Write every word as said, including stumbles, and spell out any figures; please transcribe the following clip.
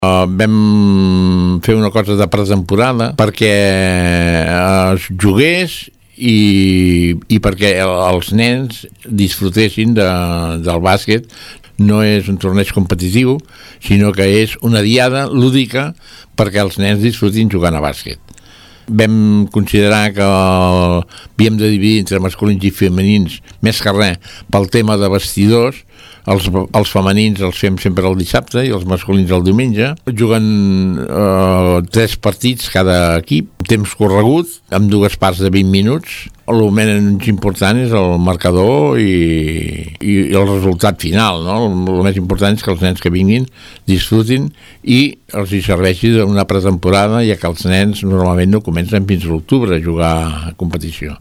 Uh, vam fer una cosa de pretemporada perquè uh, es jugués i, i perquè els nens disfrutessin de, del bàsquet. No és un torneig competitiu, sinó que és una diada lúdica perquè els nens disfrutin jugant a bàsquet. Vam considerar que el, havíem de dividir entre masculins i femenins, més que res pel tema de vestidors. Els, els femenins els fem sempre el dissabte i els masculins el diumenge. Juguen eh, tres partits cada equip, temps corregut, amb dues parts de vint minuts. El menys important és el marcador i, i, i el resultat final, no? El, el més important és que els nens que vinguin disfrutin i els hi serveixi una pretemporada, ja que els nens normalment no comencen fins a l'octubre a jugar a competició.